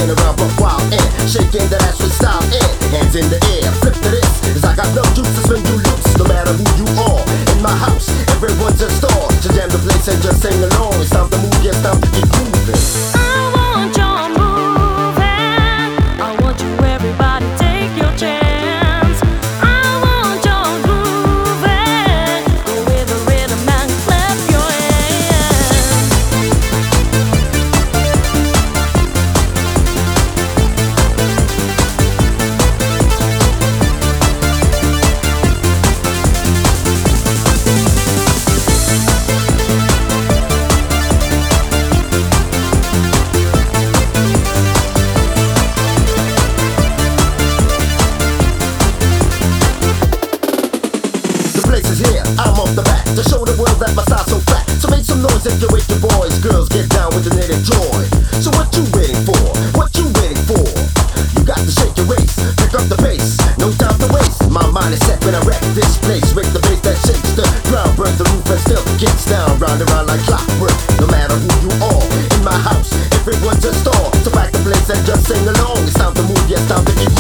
swinging around buck wild and shaking that ass with style and hands in the air. Flip to this, 'cause I got no juice to swing you loose. No matter who you are, in my house, everyone's a star. So jam the place and just sing along. It's time to move, yes, time to get moving. I want your moving. I want you, everybody, take your chance. I want your grooving. Go with the rhythm and clap your hands. Here, I'm off the bat to show the world that my style's so fat. So make some noise if you're with your boys. Girls, get down with the native joy. So what you waiting for? What you waiting for? You got to shake your waist, pick up the pace. No time to waste. My mind is set when I wreck this place. Wake the bass that shakes the ground, burn the roof and still gets down. Round and round like clockwork. No matter who you are, in my house, everyone's a star. So back the place and just sing along. It's time to move, yes, time to get